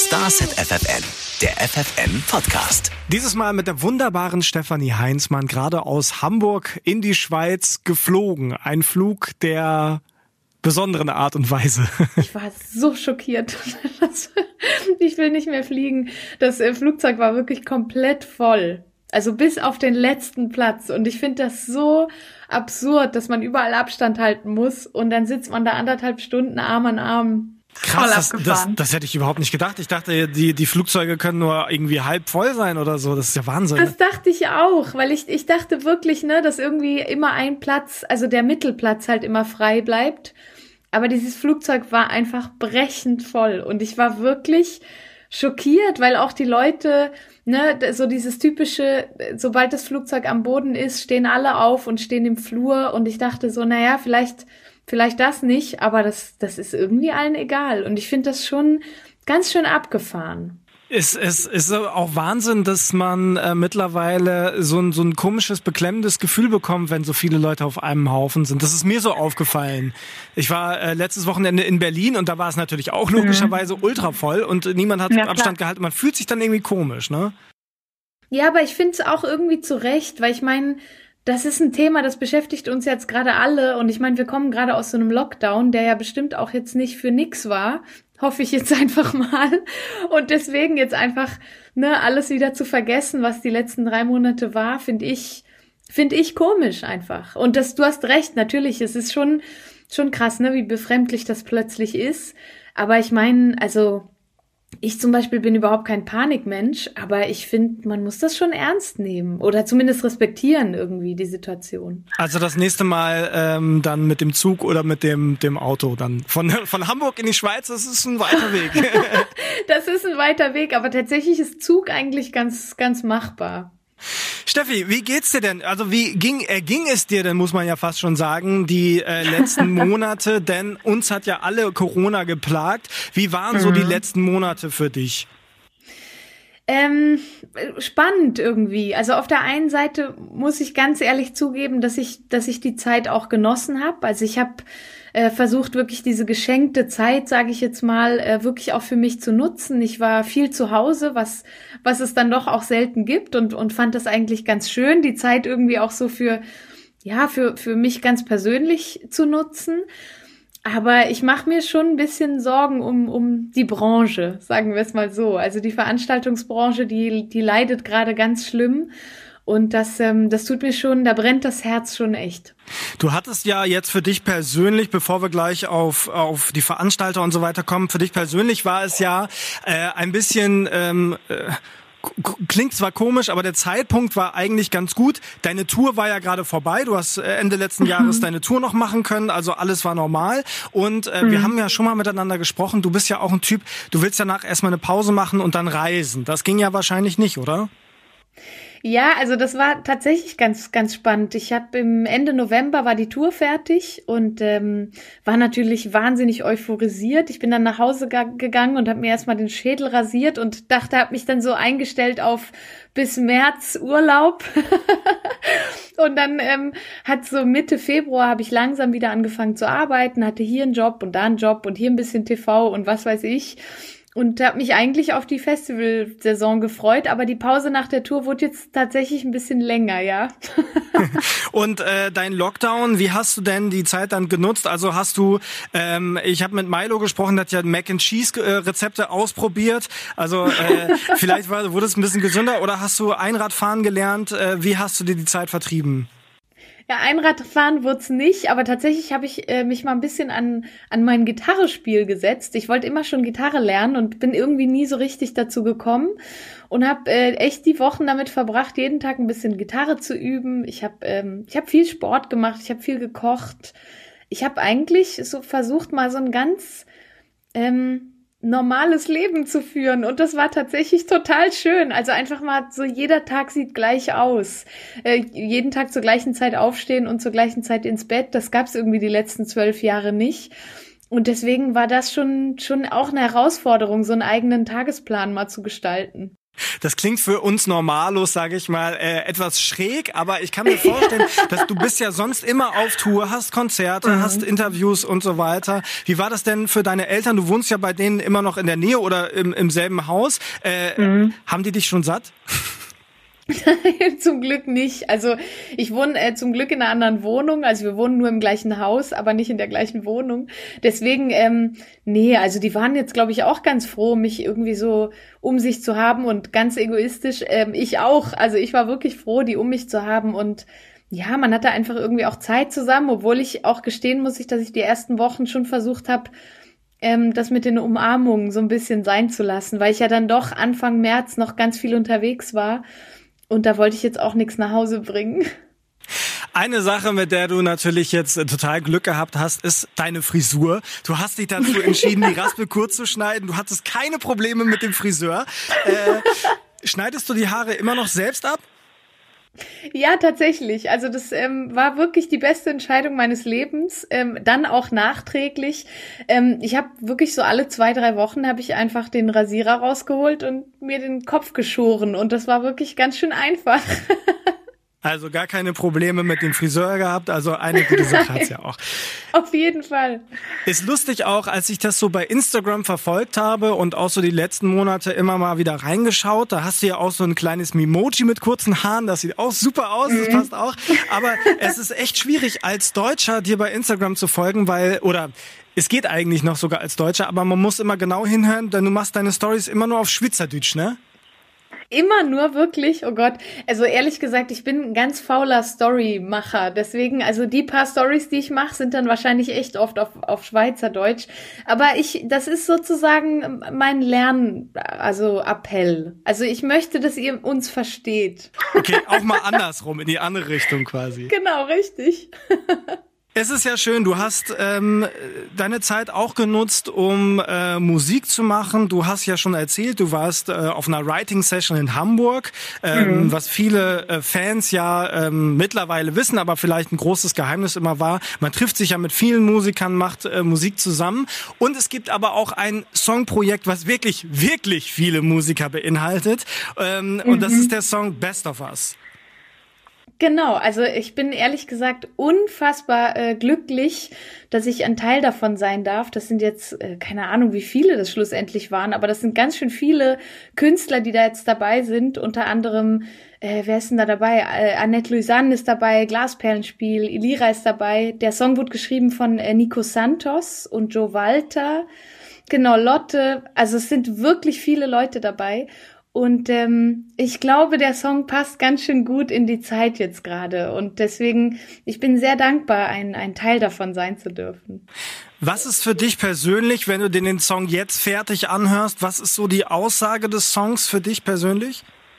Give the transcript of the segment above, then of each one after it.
Starset FFN, der FFN-Podcast. Dieses Mal mit der wunderbaren Stefanie Heinzmann, gerade aus Hamburg in die Schweiz geflogen. Ein Flug der besonderen Art und Weise. Ich war so schockiert. Ich will nicht mehr fliegen. Das Flugzeug war wirklich komplett voll. Also bis auf den letzten Platz. Und ich finde das so absurd, dass man überall Abstand halten muss. Und dann sitzt man da 1,5 Stunden Arm an Arm. Krass, das hätte ich überhaupt nicht gedacht. Ich dachte, die Flugzeuge können nur irgendwie halb voll sein oder so. Das ist ja Wahnsinn. Das dachte ich auch, weil ich dachte wirklich, dass irgendwie immer ein Platz, also der Mittelplatz halt immer frei bleibt. Aber dieses Flugzeug war einfach brechend voll. Und ich war wirklich schockiert, weil auch die Leute, so dieses typische, sobald das Flugzeug am Boden ist, stehen alle auf und stehen im Flur. Und ich dachte so, vielleicht das nicht, aber das ist irgendwie allen egal. Und ich finde das schon ganz schön abgefahren. Es ist auch Wahnsinn, dass man mittlerweile so ein komisches, beklemmendes Gefühl bekommt, wenn so viele Leute auf einem Haufen sind. Das ist mir so aufgefallen. Ich war letztes Wochenende in Berlin und da war es natürlich auch logischerweise ultra voll und niemand hat Abstand gehalten. Man fühlt sich dann irgendwie komisch, ne? Ja, aber ich finde es auch irgendwie zu Recht, weil ich meine, das ist ein Thema, das beschäftigt uns jetzt gerade alle. Und ich meine, wir kommen gerade aus so einem Lockdown, der ja bestimmt auch jetzt nicht für nix war. Hoffe ich jetzt einfach mal. Und deswegen jetzt einfach, alles wieder zu vergessen, was die letzten 3 Monate war, finde ich komisch einfach. Und du hast recht, natürlich, es ist schon krass, wie befremdlich das plötzlich ist. Aber ich meine, also ich zum Beispiel bin überhaupt kein Panikmensch, aber ich finde, man muss das schon ernst nehmen oder zumindest respektieren irgendwie die Situation. Also das nächste Mal dann mit dem Zug oder mit dem Auto dann von Hamburg in die Schweiz, das ist ein weiter Weg. Das ist ein weiter Weg, aber tatsächlich ist Zug eigentlich ganz, ganz machbar. Steffi, wie geht's dir denn? Also wie ging es dir denn, muss man ja fast schon sagen, die letzten Monate? Denn uns hat ja alle Corona geplagt. Wie waren so die letzten Monate für dich? Spannend irgendwie. Also auf der einen Seite muss ich ganz ehrlich zugeben, dass ich die Zeit auch genossen habe. Also ich habe versucht, wirklich diese geschenkte Zeit, sage ich jetzt mal, wirklich auch für mich zu nutzen. Ich war viel zu Hause, was es dann doch auch selten gibt und fand das eigentlich ganz schön, die Zeit irgendwie auch so für mich ganz persönlich zu nutzen. Aber ich mache mir schon ein bisschen Sorgen um die Branche, sagen wir es mal so. Also die Veranstaltungsbranche, die leidet gerade ganz schlimm. Und das tut mir schon, da brennt das Herz schon echt. Du hattest ja jetzt für dich persönlich, bevor wir gleich auf die Veranstalter und so weiter kommen, für dich persönlich war es ja ein bisschen klingt zwar komisch, aber der Zeitpunkt war eigentlich ganz gut. Deine Tour war ja gerade vorbei. Du hast Ende letzten Jahres deine Tour noch machen können. Also alles war normal. Und wir haben ja schon mal miteinander gesprochen. Du bist ja auch ein Typ, du willst danach erstmal eine Pause machen und dann reisen. Das ging ja wahrscheinlich nicht, oder? Ja, also das war tatsächlich ganz, ganz spannend. Ich habe im Ende November war die Tour fertig und war natürlich wahnsinnig euphorisiert. Ich bin dann nach Hause gegangen und habe mir erstmal den Schädel rasiert und habe mich dann so eingestellt auf bis März Urlaub. Und dann hat so Mitte Februar habe ich langsam wieder angefangen zu arbeiten, hatte hier einen Job und da einen Job und hier ein bisschen TV und was weiß ich. Und habe mich eigentlich auf die Festivalsaison gefreut, aber die Pause nach der Tour wurde jetzt tatsächlich ein bisschen länger, ja. Und dein Lockdown, wie hast du denn die Zeit dann genutzt? Also hast du, ich habe mit Milo gesprochen, der hat ja Mac and Cheese Rezepte ausprobiert. Also vielleicht wurde es ein bisschen gesünder oder hast du Einradfahren gelernt? Wie hast du dir die Zeit vertrieben? Ja, Einradfahren wird's nicht, aber tatsächlich habe ich mich mal ein bisschen an mein Gitarrespiel gesetzt. Ich wollte immer schon Gitarre lernen und bin irgendwie nie so richtig dazu gekommen und habe echt die Wochen damit verbracht, jeden Tag ein bisschen Gitarre zu üben. Ich hab viel Sport gemacht, ich habe viel gekocht. Ich habe eigentlich so versucht, mal so ein ganz normales Leben zu führen und das war tatsächlich total schön. Also einfach mal so, jeder Tag sieht gleich aus. Jeden Tag zur gleichen Zeit aufstehen und zur gleichen Zeit ins Bett, das gab's irgendwie die letzten 12 Jahre nicht. Und deswegen war das schon auch eine Herausforderung, so einen eigenen Tagesplan mal zu gestalten. Das klingt für uns Normalos, sage ich mal, etwas schräg, aber ich kann mir vorstellen, dass du bist ja sonst immer auf Tour, hast Konzerte, hast Interviews und so weiter. Wie war das denn für deine Eltern? Du wohnst ja bei denen immer noch in der Nähe oder im selben Haus. Haben die dich schon satt? Zum Glück nicht. Also ich wohne zum Glück in einer anderen Wohnung. Also wir wohnen nur im gleichen Haus, aber nicht in der gleichen Wohnung. Deswegen, nee, also die waren jetzt, glaube ich, auch ganz froh, mich irgendwie so um sich zu haben und ganz egoistisch. Ich auch. Also ich war wirklich froh, die um mich zu haben und ja, man hatte einfach irgendwie auch Zeit zusammen, obwohl ich auch gestehen muss, dass ich die ersten Wochen schon versucht habe, das mit den Umarmungen so ein bisschen sein zu lassen, weil ich ja dann doch Anfang März noch ganz viel unterwegs war. Und da wollte ich jetzt auch nichts nach Hause bringen. Eine Sache, mit der du natürlich jetzt total Glück gehabt hast, ist deine Frisur. Du hast dich dazu entschieden, die Raspel kurz zu schneiden. Du hattest keine Probleme mit dem Friseur. Schneidest du die Haare immer noch selbst ab? Ja, tatsächlich. Also das war wirklich die beste Entscheidung meines Lebens. Dann auch nachträglich. Ich habe wirklich so alle 2-3 Wochen habe ich einfach den Rasierer rausgeholt und mir den Kopf geschoren. Und das war wirklich ganz schön einfach. Also gar keine Probleme mit dem Friseur gehabt, also eine gute Sache hat's ja auch. Auf jeden Fall. Ist lustig auch, als ich das so bei Instagram verfolgt habe und auch so die letzten Monate immer mal wieder reingeschaut, da hast du ja auch so ein kleines Mimoji mit kurzen Haaren, das sieht auch super aus, das passt auch. Aber es ist echt schwierig als Deutscher dir bei Instagram zu folgen, es geht eigentlich noch sogar als Deutscher, aber man muss immer genau hinhören, denn du machst deine Stories immer nur auf Schweizerdeutsch, ne? Immer nur wirklich, oh Gott. Also ehrlich gesagt, ich bin ein ganz fauler Storymacher. Deswegen, also die paar Stories, die ich mache, sind dann wahrscheinlich echt oft auf Schweizerdeutsch. Aber das ist sozusagen mein Appell. Also ich möchte, dass ihr uns versteht. Okay, auch mal andersrum, in die andere Richtung quasi. Genau, richtig. Es ist ja schön, du hast deine Zeit auch genutzt, um Musik zu machen. Du hast ja schon erzählt, du warst auf einer Writing-Session in Hamburg, was viele Fans ja mittlerweile wissen, aber vielleicht ein großes Geheimnis immer war. Man trifft sich ja mit vielen Musikern, macht Musik zusammen. Und es gibt aber auch ein Songprojekt, was wirklich, wirklich viele Musiker beinhaltet. Und das ist der Song Best of Us. Genau, also ich bin ehrlich gesagt unfassbar glücklich, dass ich ein Teil davon sein darf. Das sind jetzt, keine Ahnung, wie viele das schlussendlich waren, aber das sind ganz schön viele Künstler, die da jetzt dabei sind. Unter anderem, wer ist denn da dabei? Annette Louisanne ist dabei, Glasperlenspiel, Elira ist dabei. Der Song wurde geschrieben von Nico Santos und Joe Walter. Genau, Lotte. Also es sind wirklich viele Leute dabei. Und ich glaube, der Song passt ganz schön gut in die Zeit jetzt gerade. Und deswegen, ich bin sehr dankbar, ein Teil davon sein zu dürfen. Was ist für dich persönlich, wenn du den Song jetzt fertig anhörst, was ist so die Aussage des Songs für dich persönlich?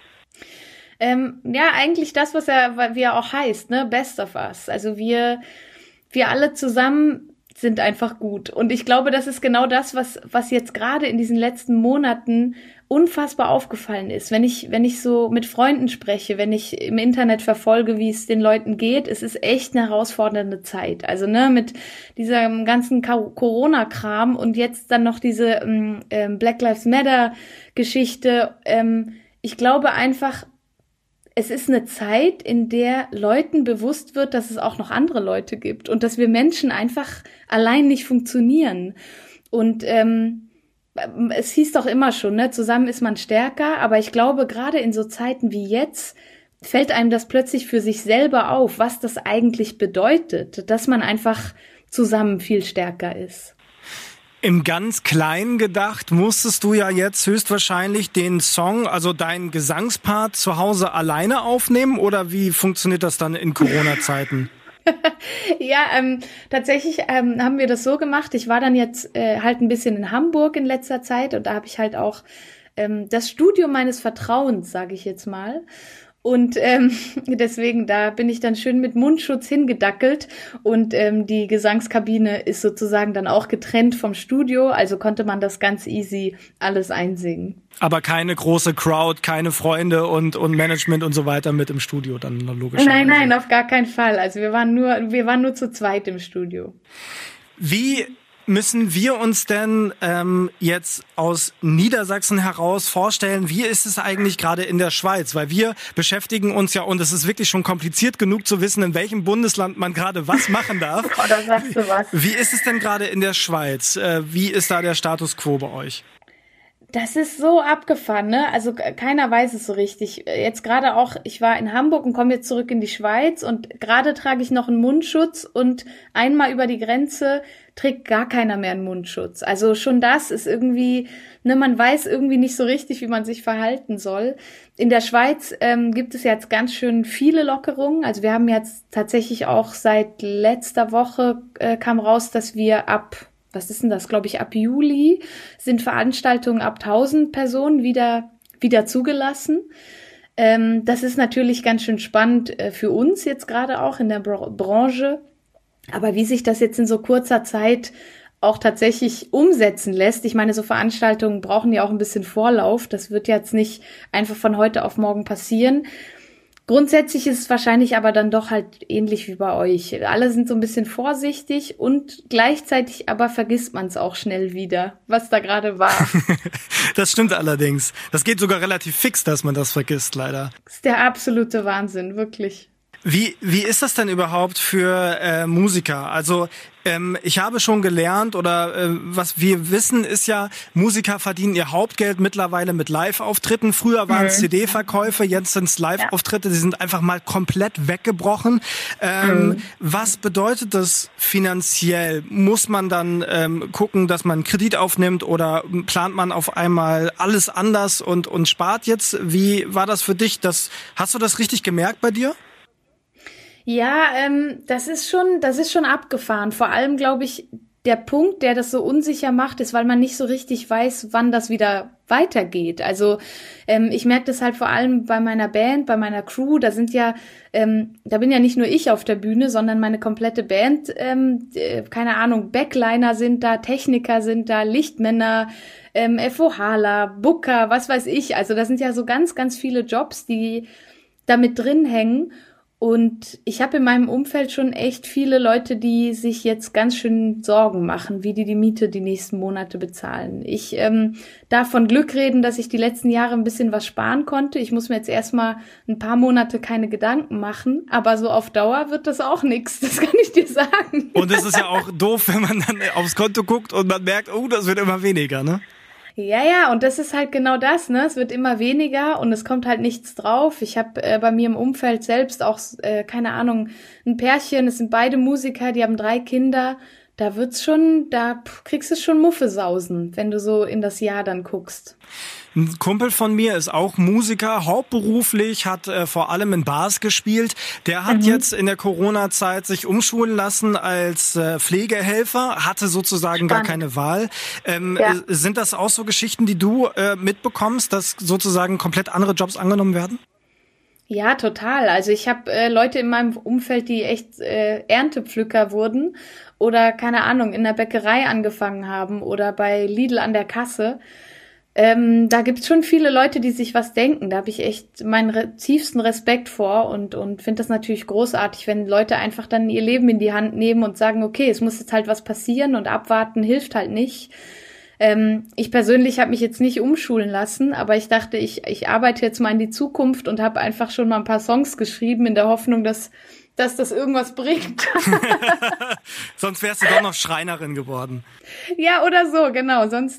Ja, eigentlich das, wie er auch heißt, ne? Best of Us. Also wir alle zusammen sind einfach gut. Und ich glaube, das ist genau das, was jetzt gerade in diesen letzten Monaten unfassbar aufgefallen ist. Wenn ich so mit Freunden spreche, wenn ich im Internet verfolge, wie es den Leuten geht, es ist echt eine herausfordernde Zeit. Also mit diesem ganzen Corona-Kram und jetzt dann noch diese Black Lives Matter-Geschichte. Ich glaube einfach, es ist eine Zeit, in der Leuten bewusst wird, dass es auch noch andere Leute gibt und dass wir Menschen einfach allein nicht funktionieren. Und es hieß doch immer schon, ne, zusammen ist man stärker, aber ich glaube, gerade in so Zeiten wie jetzt fällt einem das plötzlich für sich selber auf, was das eigentlich bedeutet, dass man einfach zusammen viel stärker ist. Im ganz Kleinen gedacht, musstest du ja jetzt höchstwahrscheinlich den Song, also deinen Gesangspart zu Hause alleine aufnehmen oder wie funktioniert das dann in Corona-Zeiten? Ja, tatsächlich haben wir das so gemacht. Ich war dann jetzt halt ein bisschen in Hamburg in letzter Zeit und da habe ich halt auch das Studio meines Vertrauens, sage ich jetzt mal. Und deswegen, da bin ich dann schön mit Mundschutz hingedackelt und die Gesangskabine ist sozusagen dann auch getrennt vom Studio, also konnte man das ganz easy alles einsingen. Aber keine große Crowd, keine Freunde und Management und so weiter mit im Studio dann logisch. Nein, auf gar keinen Fall. Also wir waren nur zu zweit im Studio. Wie müssen wir uns denn jetzt aus Niedersachsen heraus vorstellen, wie ist es eigentlich gerade in der Schweiz? Weil wir beschäftigen uns ja, und es ist wirklich schon kompliziert genug zu wissen, in welchem Bundesland man gerade was machen darf. Oh, da sagst du was. Wie ist es denn gerade in der Schweiz? Wie ist da der Status quo bei euch? Das ist so abgefahren, ne? Also keiner weiß es so richtig. Jetzt gerade auch, ich war in Hamburg und komme jetzt zurück in die Schweiz und gerade trage ich noch einen Mundschutz und einmal über die Grenze trägt gar keiner mehr einen Mundschutz. Also schon das ist irgendwie, ne, man weiß irgendwie nicht so richtig, wie man sich verhalten soll. In der Schweiz gibt es jetzt ganz schön viele Lockerungen. Also wir haben jetzt tatsächlich auch seit letzter Woche kam raus, dass wir was ist denn das, glaube ich, ab Juli sind Veranstaltungen ab 1000 Personen wieder zugelassen. Das ist natürlich ganz schön spannend für uns jetzt gerade auch in der Branche. Aber wie sich das jetzt in so kurzer Zeit auch tatsächlich umsetzen lässt, ich meine, so Veranstaltungen brauchen ja auch ein bisschen Vorlauf. Das wird jetzt nicht einfach von heute auf morgen passieren. Grundsätzlich ist es wahrscheinlich aber dann doch halt ähnlich wie bei euch. Alle sind so ein bisschen vorsichtig und gleichzeitig aber vergisst man es auch schnell wieder, was da gerade war. Das stimmt allerdings. Das geht sogar relativ fix, dass man das vergisst, leider. Das ist der absolute Wahnsinn, wirklich. Wie ist das denn überhaupt für Musiker? Also ich habe schon gelernt oder was wir wissen ist ja, Musiker verdienen ihr Hauptgeld mittlerweile mit Live-Auftritten. Früher waren es CD-Verkäufe, jetzt sind es Live-Auftritte, die sind einfach mal komplett weggebrochen. Was bedeutet das finanziell? Muss man dann gucken, dass man einen Kredit aufnimmt oder plant man auf einmal alles anders und spart jetzt? Wie war das für dich? Hast du das richtig gemerkt bei dir? Ja, das ist schon abgefahren. Vor allem, glaube ich, der Punkt, der das so unsicher macht, ist, weil man nicht so richtig weiß, wann das wieder weitergeht. Also ich merke das halt vor allem bei meiner Band, bei meiner Crew. Da sind ja, da bin ja nicht nur ich auf der Bühne, sondern meine komplette Band. Keine Ahnung, Backliner sind da, Techniker sind da, Lichtmänner, FOHler, Booker, was weiß ich. Also das sind ja so ganz, ganz viele Jobs, die da mit drin hängen. Und ich habe in meinem Umfeld schon echt viele Leute, die sich jetzt ganz schön Sorgen machen, wie die Miete die nächsten Monate bezahlen. Ich darf von Glück reden, dass ich die letzten Jahre ein bisschen was sparen konnte. Ich muss mir jetzt erstmal ein paar Monate keine Gedanken machen, aber so auf Dauer wird das auch nichts, das kann ich dir sagen. Und es ist ja auch doof, wenn man dann aufs Konto guckt und man merkt, oh, das wird immer weniger, ne? Ja, und das ist halt genau das, ne? Es wird immer weniger und es kommt halt nichts drauf. Ich habe bei mir im Umfeld selbst auch, keine Ahnung, ein Pärchen, es sind beide Musiker, die haben 3 Kinder. Da kriegst du schon Muffesausen, wenn du so in das Jahr dann guckst. Ein Kumpel von mir ist auch Musiker, hauptberuflich, hat vor allem in Bars gespielt. Der hat jetzt in der Corona-Zeit sich umschulen lassen als Pflegehelfer, hatte sozusagen gar keine Wahl. Sind das auch so Geschichten, die du mitbekommst, dass sozusagen komplett andere Jobs angenommen werden? Ja, total. Also ich habe Leute in meinem Umfeld, die echt Erntepflücker wurden oder, keine Ahnung, in der Bäckerei angefangen haben oder bei Lidl an der Kasse. Da gibt's schon viele Leute, die sich was denken. Da habe ich echt meinen tiefsten Respekt vor und finde das natürlich großartig, wenn Leute einfach dann ihr Leben in die Hand nehmen und sagen, okay, es muss jetzt halt was passieren und abwarten hilft halt nicht. Ich persönlich habe mich jetzt nicht umschulen lassen, aber ich dachte, ich arbeite jetzt mal in die Zukunft und habe einfach schon mal ein paar Songs geschrieben in der Hoffnung, dass das irgendwas bringt. Sonst wärst du doch noch Schreinerin geworden. Ja, oder so, genau. Sonst,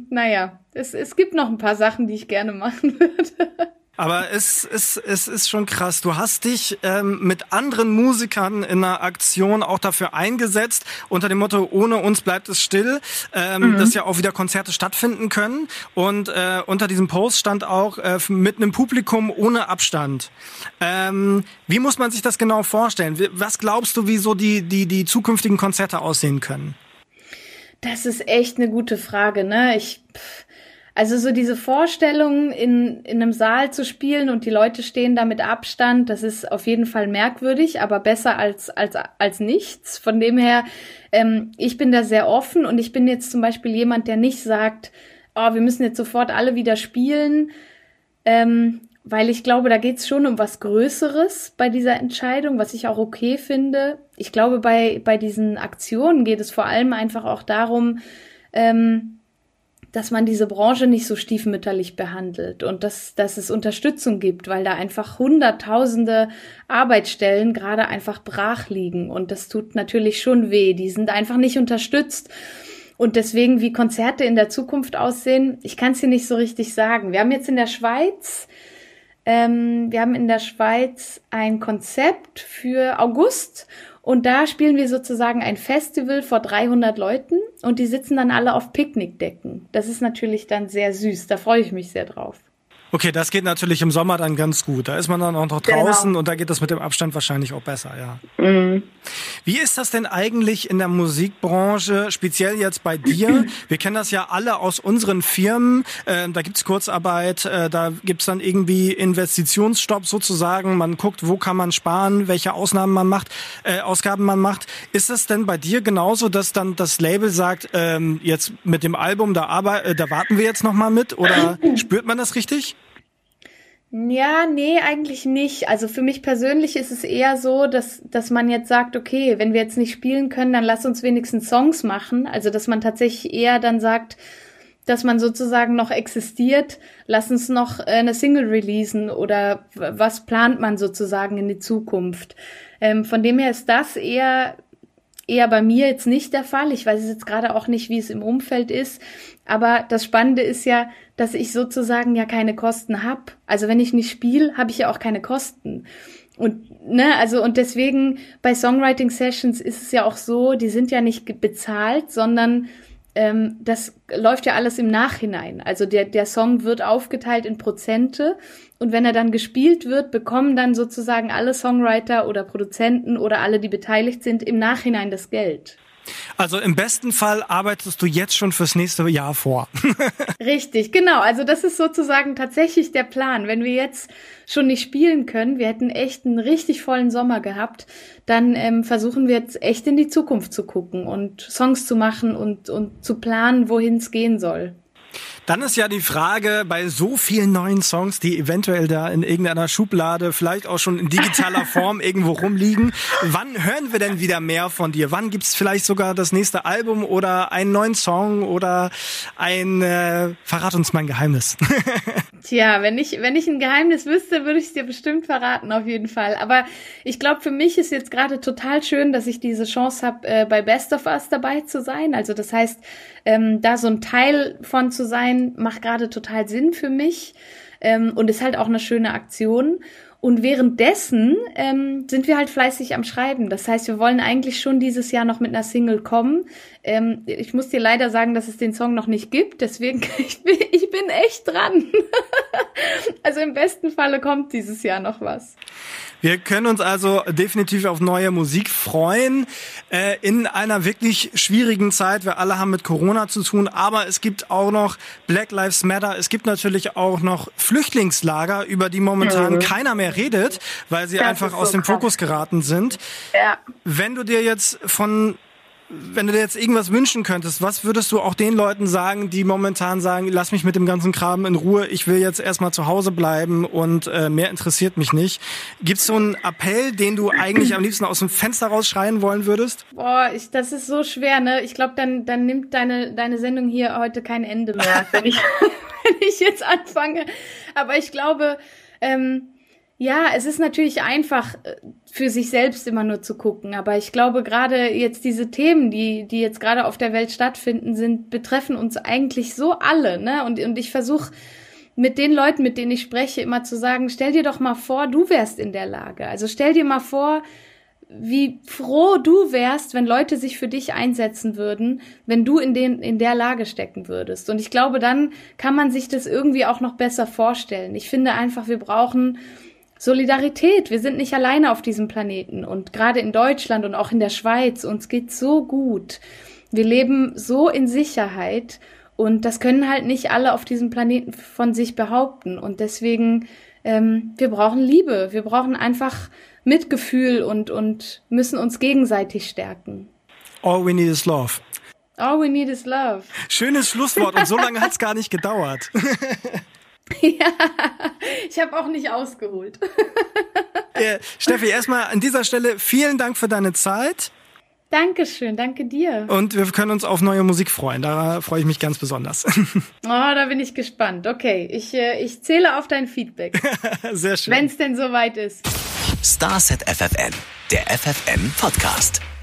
es gibt noch ein paar Sachen, die ich gerne machen würde. Aber es ist schon krass. Du hast dich mit anderen Musikern in einer Aktion auch dafür eingesetzt, unter dem Motto, ohne uns bleibt es still, dass ja auch wieder Konzerte stattfinden können. Und unter diesem Post stand auch mit einem Publikum ohne Abstand. Wie muss man sich das genau vorstellen? Was glaubst du, wie so die zukünftigen Konzerte aussehen können? Das ist echt eine gute Frage, ne? Also so diese Vorstellung, in einem Saal zu spielen und die Leute stehen da mit Abstand, das ist auf jeden Fall merkwürdig, aber besser als nichts. Von dem her, ich bin da sehr offen und ich bin jetzt zum Beispiel jemand, der nicht sagt, oh, wir müssen jetzt sofort alle wieder spielen. weil ich glaube, da geht's schon um was Größeres bei dieser Entscheidung, was ich auch okay finde. Ich glaube, bei diesen Aktionen geht es vor allem einfach auch darum, dass man diese Branche nicht so stiefmütterlich behandelt und dass es Unterstützung gibt, weil da einfach hunderttausende Arbeitsstellen gerade einfach brach liegen und das tut natürlich schon weh. Die sind einfach nicht unterstützt. Und deswegen, wie Konzerte in der Zukunft aussehen, ich kann es dir nicht so richtig sagen. Wir haben jetzt in der Schweiz ein Konzept für August und da spielen wir sozusagen ein Festival vor 300 Leuten und die sitzen dann alle auf Picknickdecken. Das ist natürlich dann sehr süß, da freue ich mich sehr drauf. Okay, das geht natürlich im Sommer dann ganz gut. Da ist man dann auch noch draußen und da geht das mit dem Abstand wahrscheinlich auch besser, ja. Mhm. Wie ist das denn eigentlich in der Musikbranche, speziell jetzt bei dir? Wir kennen das ja alle aus unseren Firmen. Da gibt's Kurzarbeit, da gibt's dann irgendwie Investitionsstopp sozusagen. Man guckt, wo kann man sparen, welche Ausgaben man macht. Ist das denn bei dir genauso, dass dann das Label sagt, jetzt mit dem Album, da warten wir jetzt noch mal mit? Oder spürt man das richtig? Ja, nee, eigentlich nicht. Also für mich persönlich ist es eher so, dass man jetzt sagt, okay, wenn wir jetzt nicht spielen können, dann lass uns wenigstens Songs machen. Also dass man tatsächlich eher dann sagt, dass man sozusagen noch existiert, lass uns noch eine Single releasen oder was plant man sozusagen in die Zukunft. Von dem her ist das eher bei mir jetzt nicht der Fall. Ich weiß jetzt gerade auch nicht, wie es im Umfeld ist. Aber das Spannende ist ja, dass ich sozusagen ja keine Kosten habe. Also wenn ich nicht spiele, habe ich ja auch keine Kosten. Und und deswegen bei Songwriting Sessions ist es ja auch so, die sind ja nicht bezahlt, sondern das läuft ja alles im Nachhinein. Also der Song wird aufgeteilt in Prozente und wenn er dann gespielt wird, bekommen dann sozusagen alle Songwriter oder Produzenten oder alle, die beteiligt sind, im Nachhinein das Geld. Also im besten Fall arbeitest du jetzt schon fürs nächste Jahr vor. Richtig, genau. Also das ist sozusagen tatsächlich der Plan. Wenn wir jetzt schon nicht spielen können, wir hätten echt einen richtig vollen Sommer gehabt, dann versuchen wir jetzt echt in die Zukunft zu gucken und Songs zu machen und zu planen, wohin es gehen soll. Dann ist ja die Frage, bei so vielen neuen Songs, die eventuell da in irgendeiner Schublade, vielleicht auch schon in digitaler Form irgendwo rumliegen, wann hören wir denn wieder mehr von dir? Wann gibt's vielleicht sogar das nächste Album oder einen neuen Song oder verrat uns mein Geheimnis. Tja, wenn ich ein Geheimnis wüsste, würde ich es dir bestimmt verraten, auf jeden Fall. Aber ich glaube, für mich ist jetzt gerade total schön, dass ich diese Chance habe, bei Best of Us dabei zu sein. Also das heißt, da so ein Teil von zu sein, macht gerade total Sinn für mich und ist halt auch eine schöne Aktion. Und währenddessen sind wir halt fleißig am Schreiben. Das heißt, wir wollen eigentlich schon dieses Jahr noch mit einer Single kommen. Ich muss dir leider sagen, dass es den Song noch nicht gibt. Deswegen, ich bin echt dran. Also im besten Falle kommt dieses Jahr noch was. Wir können uns also definitiv auf neue Musik freuen, in einer wirklich schwierigen Zeit. Wir alle haben mit Corona zu tun, aber es gibt auch noch Black Lives Matter. Es gibt natürlich auch noch Flüchtlingslager, über die momentan keiner mehr redet, weil sie einfach aus dem Fokus geraten sind. Ja. Wenn du dir jetzt irgendwas wünschen könntest, was würdest du auch den Leuten sagen, die momentan sagen, lass mich mit dem ganzen Kram in Ruhe, ich will jetzt erstmal zu Hause bleiben und mehr interessiert mich nicht. Gibt's so einen Appell, den du eigentlich am liebsten aus dem Fenster rausschreien wollen würdest? Boah, das ist so schwer, ne? Ich glaube, dann nimmt deine Sendung hier heute kein Ende mehr, wenn ich jetzt anfange. Aber ich glaube, ja, es ist natürlich einfach für sich selbst immer nur zu gucken, aber ich glaube gerade jetzt diese Themen, die jetzt gerade auf der Welt stattfinden, betreffen uns eigentlich so alle, ne? Und ich versuche mit den Leuten, mit denen ich spreche, immer zu sagen, stell dir doch mal vor, du wärst in der Lage. Also stell dir mal vor, wie froh du wärst, wenn Leute sich für dich einsetzen würden, wenn du in der Lage stecken würdest. Und ich glaube, dann kann man sich das irgendwie auch noch besser vorstellen. Ich finde einfach, wir brauchen Solidarität. Wir sind nicht alleine auf diesem Planeten und gerade in Deutschland und auch in der Schweiz, uns geht's so gut. Wir leben so in Sicherheit und das können halt nicht alle auf diesem Planeten von sich behaupten und deswegen, wir brauchen Liebe, wir brauchen einfach Mitgefühl und müssen uns gegenseitig stärken. All we need is love. All we need is love. Schönes Schlusswort und so lange hat's gar nicht gedauert. Ja, ich habe auch nicht ausgeholt. Steffi, erstmal an dieser Stelle vielen Dank für deine Zeit. Dankeschön, danke dir. Und wir können uns auf neue Musik freuen. Da freue ich mich ganz besonders. Oh, da bin ich gespannt. Okay, ich zähle auf dein Feedback. Sehr schön. Wenn es denn soweit ist. Starset FFN, der FFN Podcast.